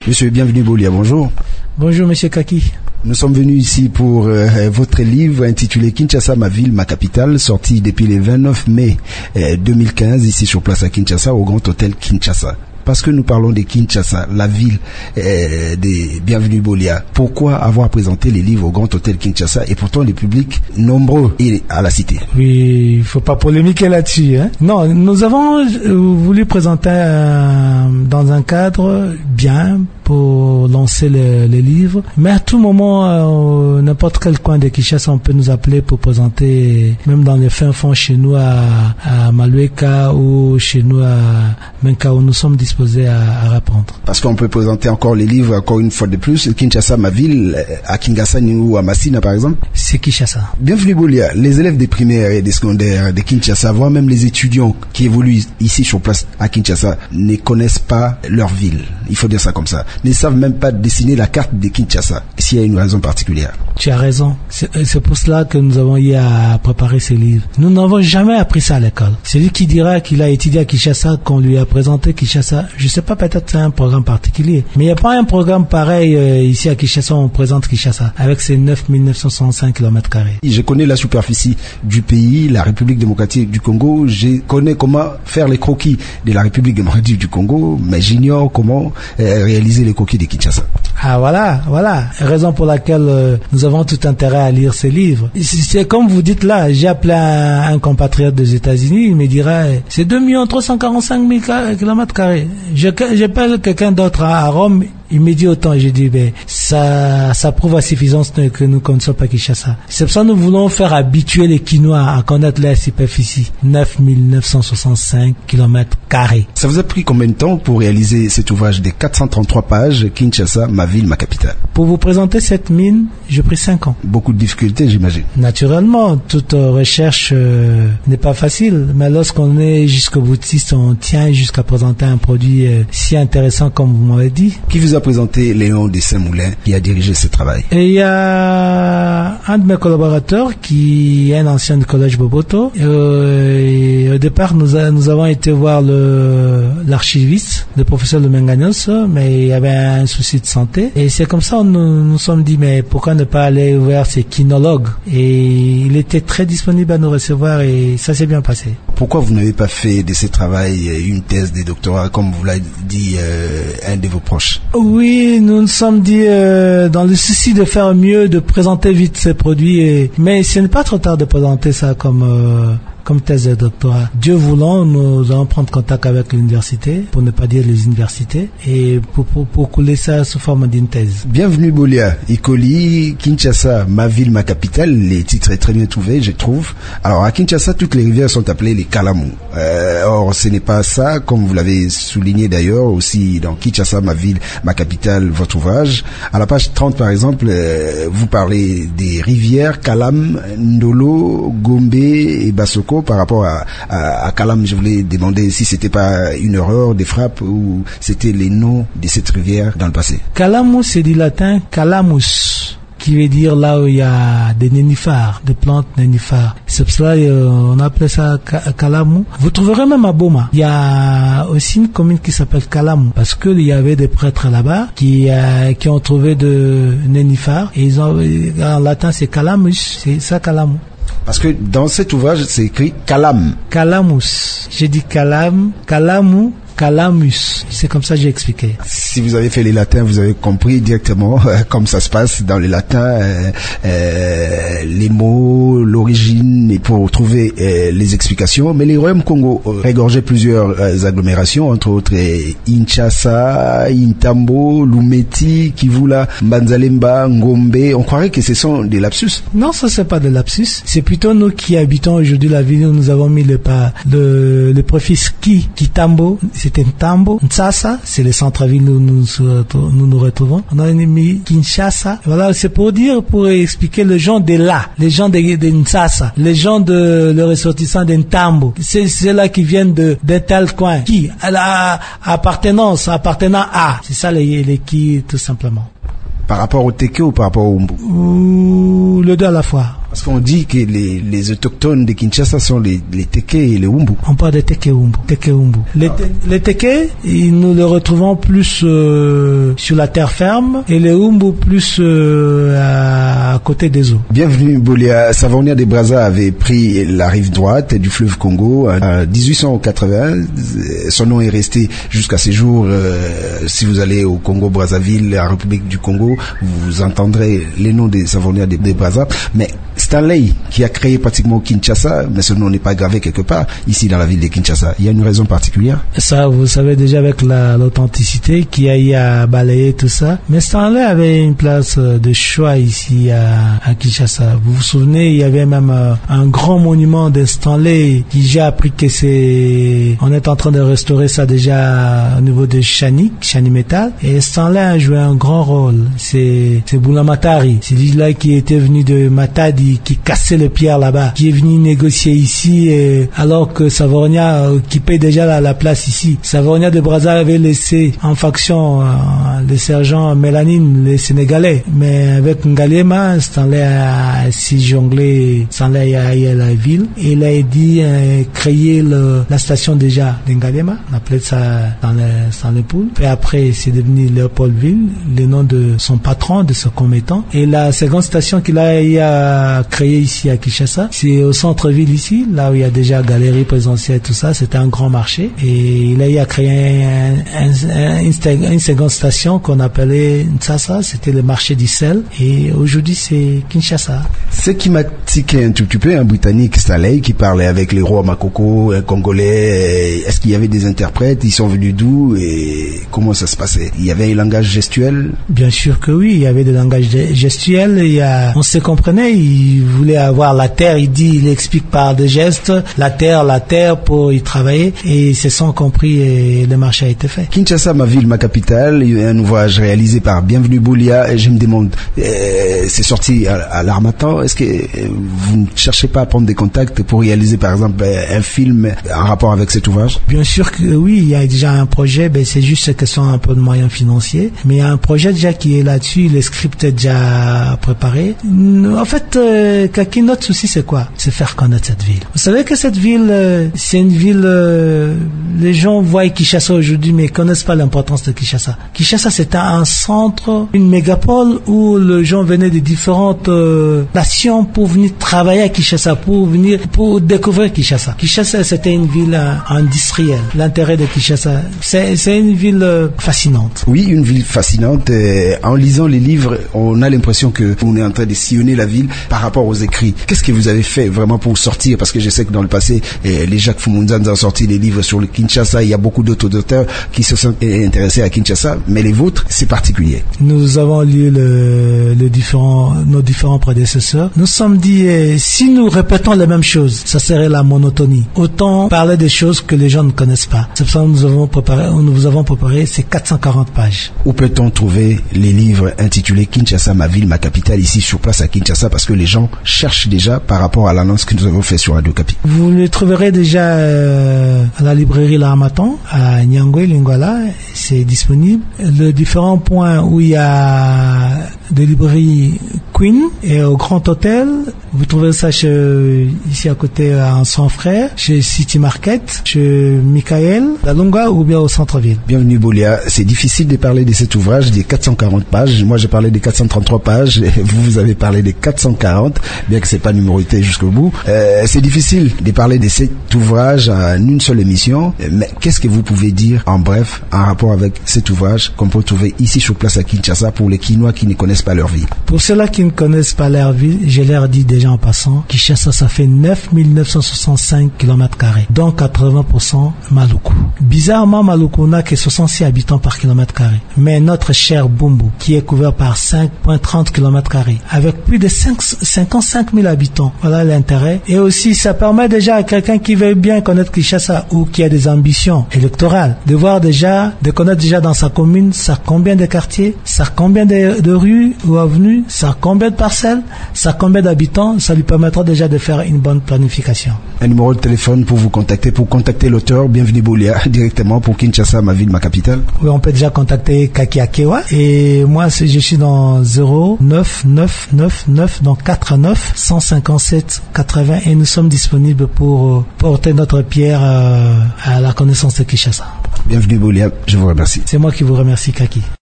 Monsieur Bienvenu Bolia, bonjour. Bonjour Monsieur Kaki. Nous sommes venus ici pour votre livre intitulé Kinshasa, ma ville, ma capitale, sorti depuis le 29 mai 2015 ici sur place à Kinshasa au Grand Hôtel Kinshasa. Parce que nous parlons de Kinshasa, la ville des Bienvenu Bolia. Pourquoi avoir présenté les livres au Grand Hôtel Kinshasa et pourtant les publics nombreux à la cité? Oui, il faut pas polémiquer là-dessus. Hein? Non, nous avons voulu présenter dans un cadre bien pour lancer les livres. Mais à tout moment, n'importe quel coin de Kinshasa, on peut nous appeler pour présenter, même dans les fins fonds chez nous à Malueka ou chez nous à Menka, où nous sommes disposés à répondre. Parce qu'on peut présenter encore les livres, encore une fois de plus, Kinshasa, ma ville, à Kingasani ou à Massina par exemple. C'est Kinshasa. Bienvenue Bolia, les élèves des primaires et des secondaires de Kinshasa, voire même les étudiants qui évoluent ici sur place à Kinshasa, ne connaissent pas leur ville. Il faut dire ça comme ça. Ne savent même pas dessiner la carte de Kinshasa, s'il y a une raison particulière. Tu as raison. C'est pour cela que nous avons eu à préparer ces livres. Nous n'avons jamais appris ça à l'école. Celui qui dira qu'il a étudié à Kinshasa, qu'on lui a présenté Kinshasa, je sais pas, peut-être c'est un programme particulier. Mais il n'y a pas un programme pareil ici à Kinshasa, on présente Kinshasa, avec ses 9965 km². Je connais la superficie du pays, la République démocratique du Congo. Je connais comment faire les croquis de la République démocratique du Congo, mais j'ignore comment réaliser les croquis de Kinshasa. Ah voilà. Raison pour laquelle nous avons tout intérêt à lire ces livres. C'est comme vous dites là, j'ai appelé un compatriote des États-Unis, il me dira c'est 2 345 000 km². J'appelle quelqu'un d'autre à Rome, il me dit autant. J'ai dit ça prouve à suffisance que nous ne connaissons pas Kinshasa. C'est pour ça que nous voulons faire habituer les Kinois à connaître la superficie, 9965 km². Ça vous a pris combien de temps pour réaliser cet ouvrage de 433 pages, Kinshasa, ma ville, ma capitale? Pour vous présenter cette mine, j'ai pris 5 ans. Beaucoup de difficultés, j'imagine. Naturellement, toute recherche n'est pas facile, mais lorsqu'on est jusqu'au boutiste, on tient jusqu'à présenter un produit si intéressant comme vous m'avez dit. Qui vous a présenté Léon de Saint-Moulin qui a dirigé ce travail? Et il y a un de mes collaborateurs qui est un ancien du collège Boboto. Et au départ, nous avons été voir l'archiviste, le professeur Lumenganos, mais il y avait un souci de santé. Et c'est comme ça nous sommes dit, mais pourquoi ne pas aller vers ces kinologues? Et il était très disponible à nous recevoir et ça s'est bien passé. Pourquoi vous n'avez pas fait de ce travail une thèse de doctorat, comme vous l'a dit un de vos proches? Oui, nous nous sommes dit, dans le souci de faire mieux, de présenter vite ces produits, mais ce n'est pas trop tard de présenter ça comme thèse de doctorat. Dieu voulant, nous allons prendre contact avec l'université, pour ne pas dire les universités, et pour couler ça sous forme d'une thèse. Bienvenue Bolia, Ikoli, Kinshasa, ma ville, ma capitale. Les titres sont très bien trouvés, je trouve. Alors à Kinshasa, toutes les rivières sont appelées les Kalamu. Or, ce n'est pas ça, comme vous l'avez souligné d'ailleurs, aussi dans Kinshasa, ma ville, ma capitale, votre ouvrage. À la page 30 par exemple, vous parlez des rivières Kalam, Ndolo, Gombe et Basoko. Par rapport à Kalam, je voulais demander si c'était pas une erreur des frappes ou c'était les noms de cette rivière dans le passé. Kalamu, c'est du latin Kalamus, qui veut dire là où il y a des nénuphars, des plantes nénuphars. C'est pour cela on appelle ça Kalamu. Vous trouverez même à Boma. Il y a aussi une commune qui s'appelle Kalamu parce que il y avait des prêtres là-bas qui ont trouvé de nénuphars et en latin c'est Kalamus, c'est ça Kalamu. Parce que dans cet ouvrage, c'est écrit Kalam. Kalamus. J'ai dit Kalam, Kalamu, Kalamus. C'est comme ça que j'ai expliqué. Si vous avez fait les latins, vous avez compris directement comme ça se passe dans les latins, les mots, l'origine, et pour trouver les explications. Mais les royaumes Congo regorgeaient plusieurs agglomérations, entre autres Inchassa, Intambo, Lumeti, Kivula, Mbanzalemba, Ngombe. On croirait que ce sont des lapsus. Non, ça c'est pas des lapsus. C'est plutôt nous qui habitons aujourd'hui la ville où nous avons mis le préfixe Kitambo. C'était Ntambo. Ntsasa, c'est le centre-ville où nous retrouvons. On a mis Kinshasa. Voilà, c'est pour expliquer les gens de là, les gens de Ntsasa, les gens le ressortissant de Ntambo. C'est là qui viennent d'un tel coin. Qui appartenant à. C'est ça les qui, tout simplement. Par rapport au Teke ou par rapport au Umbu? Le deux à la fois. Parce qu'on dit que les autochtones de Kinshasa sont les Teke et les Umbu. On parle de Teke Umbu. Les Teke, nous les retrouvons plus sur la terre ferme et les Umbu plus à côté des eaux. Bienvenue Bolia. Savonia de Brazza avait pris la rive droite du fleuve Congo en 1880. Son nom est resté jusqu'à ces jours. Si vous allez au Congo-Brazzaville, la République du Congo, vous entendrez les noms des Savonia de Brazza. Mais Stanley, qui a créé pratiquement Kinshasa, mais ce nom n'est pas gravé quelque part ici dans la ville de Kinshasa. Il y a une raison particulière? Ça, vous savez déjà avec l'authenticité qui a eu à balayer tout ça. Mais Stanley avait une place de choix ici à Kinshasa. Vous vous souvenez, il y avait même un grand monument de Stanley qui j'ai appris que on est en train de restaurer ça déjà au niveau de Chani Metal. Et Stanley a joué un grand rôle. C'est Boulamatari. C'est lui-là qui était venu de Matadi, qui cassait les pierres là-bas, qui est venu négocier ici, alors que Savonia occupait déjà la place ici. Savonia de Brazza avait laissé en faction les sergents Mélanine, les Sénégalais. Mais avec Ngalema, Stanley a si jonglé, Stanley a eu la ville. Et il a dit créer la station déjà d'Ngalema. On appelait ça Stanley Pool. Et après, c'est devenu Léopoldville, le nom de son patron, de son commettant. Et la seconde station qu'il a créée ici à Kinshasa, c'est au centre-ville ici, là où il y a déjà galerie présidentielle et tout ça. C'était un grand marché. Et il a eu à créer une seconde station qu'on appelait Ntsasa. C'était le marché du sel. Et aujourd'hui, c'est Kinshasa. Ce qui m'a tiqué un tout petit peu, un Britannique, Stanley, qui parlait avec les rois Makoko, un Congolais. Est-ce qu'il y avait des interprètes? Ils sont venus d'où et comment ça se passait? Il y avait un langage gestuel? Bien sûr que oui, il y avait des langages gestuels. On se comprenait. Il voulait avoir la terre. Il explique par des gestes la terre pour y travailler. Et ils se sont compris et le marché a été fait. Kinshasa, ma ville, ma capitale, un ouvrage réalisé par Bienvenue Boulia. Je me demande, c'est sorti à l'Harmattan. Est-ce que vous ne cherchez pas à prendre des contacts pour réaliser par exemple un film en rapport avec cet ouvrage? Bien sûr que oui, il y a déjà un projet, c'est juste question un peu de moyens financiers, mais il y a un projet déjà qui est là-dessus, le script est déjà préparé. En fait, notre souci c'est quoi? C'est faire connaître cette ville. Vous savez que cette ville, c'est une ville, les gens voient Kinshasa aujourd'hui mais connaissent pas l'importance de Kinshasa. Kinshasa c'était un centre, une mégapole où les gens venaient de différentes nations pour venir travailler à Kinshasa, pour découvrir Kinshasa. Kinshasa c'était une ville industrielle. L'intérêt de Kinshasa, c'est une ville fascinante. Oui, une ville fascinante. En lisant les livres, on a l'impression que on est en train de sillonner la ville par rapport aux écrits. Qu'est-ce que vous avez fait vraiment pour sortir? Parce que je sais que dans le passé, les Jacques Fumunzanza ont sorti des livres sur le Kinshasa. Il y a beaucoup d'autres auteurs qui se sont intéressés à Kinshasa, mais les vôtres, c'est particulier. Nous avons lu nos différents prédécesseurs. Nous sommes dit, si nous répétons les mêmes choses, ça serait la monotonie. Autant parler des choses que les gens ne connaissent pas. C'est pour ça que nous vous avons préparé ces 440 pages. Où peut-on trouver les livres intitulés Kinshasa, ma ville, ma capitale, ici sur place à Kinshasa, parce que les gens cherchent déjà par rapport à l'annonce que nous avons fait sur Radio Kapi? Vous les trouverez déjà à la librairie L'Harmattan, à Nyangwe, Lingala. C'est disponible. Les différents points où il y a des librairies Queen et au Grand Hôtel, vous trouvez ça ici à côté en Son Frère, chez City Market, chez Michael, la Lunga ou bien au centre-ville. Bienvenue Boulia. C'est difficile de parler de cet ouvrage des 440 pages. Moi j'ai parlé des 433 pages. Vous avez parlé des 440, bien que c'est pas numéroté jusqu'au bout. C'est difficile de parler de cet ouvrage en une seule émission. Mais qu'est-ce que vous pouvez dire en bref en rapport avec cet ouvrage qu'on peut trouver ici sur place à Kinshasa pour les Kinois qui ne connaissent pas leur vie? Pour ceux-là qui ne connaissent pas leur vie, je leur dis déjà en passant, Kinshasa ça fait 9965 km², dont 80% Maluku. Bizarrement, Maluku n'a que 66 habitants par km². Mais notre cher Bumbu, qui est couvert par 5,30 km², avec plus de 55 000 habitants, voilà l'intérêt. Et aussi, ça permet déjà à quelqu'un qui veut bien connaître Kinshasa ou qui a des ambitions électorales, de voir déjà, de connaître déjà dans sa commune, ça combien de quartiers, ça combien de rues ou avenues, ça combien de parcelles, ça combien d'habitants, temps, ça lui permettra déjà de faire une bonne planification. Un numéro de téléphone pour vous contacter, l'auteur Bienvenue Boulia directement pour Kinshasa, ma ville, ma capitale. Oui, on peut déjà contacter Kaki Akewa. Et moi, je suis dans 09999, donc 49 157 80, et nous sommes disponibles pour porter notre pierre à la connaissance de Kinshasa. Bienvenue Boulia, je vous remercie. C'est moi qui vous remercie, Kaki.